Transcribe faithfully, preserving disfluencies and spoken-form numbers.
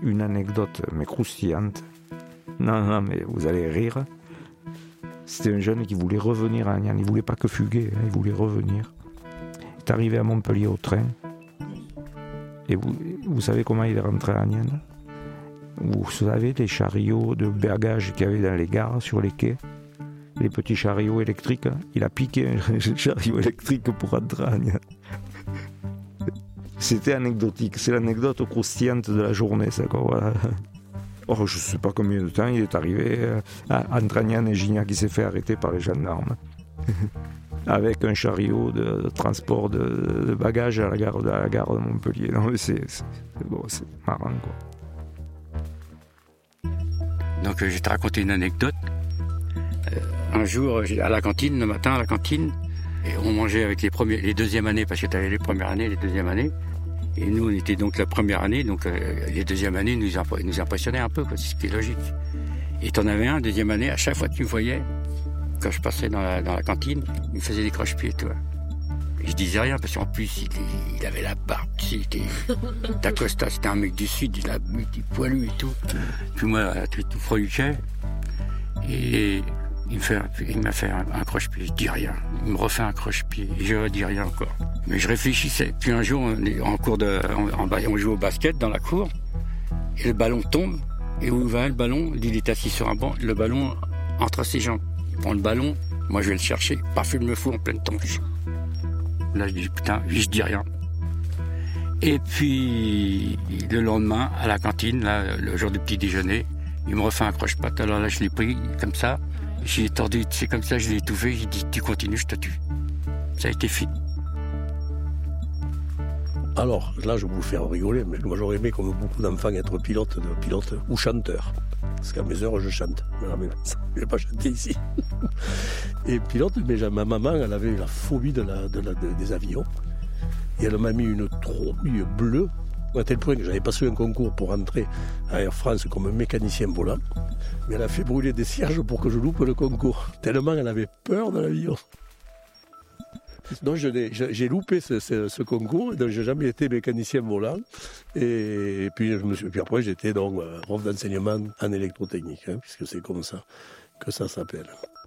une anecdote, mais croustillante. Non, non, mais vous allez rire. C'était un jeune qui voulait revenir à Aniane. Il ne voulait pas que fuguer, hein, il voulait revenir. Il est arrivé à Montpellier au train. Et vous, vous savez comment il est rentré à Aniane? Vous savez les chariots de bagages qu'il y avait dans les gares, sur les quais? Les petits chariots électriques. Il a piqué un chariot électrique pour rentrer à Aniane. C'était anecdotique. C'est l'anecdote croustillante de la journée, ça, quoi. Voilà. Oh, je ne sais pas combien de temps il est arrivé euh, entre Aniane et Gignac, qui s'est fait arrêter par les gendarmes. Avec un chariot de, de transport de, de bagages à la gare, à la gare de Montpellier. Non, mais c'est, c'est, bon, c'est marrant, quoi. Donc, euh, je vais te raconter une anecdote. Euh, un jour, à la cantine, le matin, à la cantine, et on mangeait avec les, premiers, les deuxièmes années, parce que tu avais les premières années, les deuxièmes années. Et nous, on était donc la première année, donc euh, les deuxièmes années nous, imp- nous impressionnaient un peu, quoi, c'est ce qui est logique. Et t'en avais un, deuxième année, à chaque fois que tu me voyais, quand je passais dans la, dans la cantine, il me faisait des croche-pieds, toi. Et je disais rien, parce qu'en plus, il, il avait la barbe, il était d'Acosta, c'était un mec du Sud, il, a, il était poilu et tout. Puis moi, tout, tout freluquet, et il, me fait, il m'a fait un, un croche-pied, je dis rien. Il me refait un croche-pied, et je ne dis rien encore. Mais je réfléchissais. Puis un jour, on est en cours de, en, en, on joue au basket dans la cour, et le ballon tombe, et où va le ballon? Il est assis sur un banc, le ballon entre ses jambes. Il prend le ballon, moi je vais le chercher, paf, il me le fout en pleine tronche. Là je dis putain, je dis rien. Et puis le lendemain, à la cantine, là, le jour du petit déjeuner, il me refait un croche-patte. Alors là je l'ai pris comme ça, j'ai tordu, c'est comme ça, je l'ai étouffé, j'ai dit tu continues, je te tue. Ça a été fini. Alors, là, je vais vous faire rigoler, mais moi j'aurais aimé, comme beaucoup d'enfants, être pilote, pilote ou chanteur. Parce qu'à mes heures, je chante. Mais là, je vais pas chanter ici. Et pilote, mais ma maman, elle avait la phobie de la, de la, de, des avions. Et elle m'a mis une tromille bleue, à tel point que j'avais passé un concours pour entrer à Air France comme mécanicien volant. Mais elle a fait brûler des cierges pour que je loupe le concours. Tellement elle avait peur de l'avion. Donc je j'ai loupé ce, ce, ce concours, donc j'ai jamais été mécanicien volant. Et, et puis, je me suis, puis après j'étais donc prof d'enseignement en électrotechnique, hein, puisque c'est comme ça que ça s'appelle.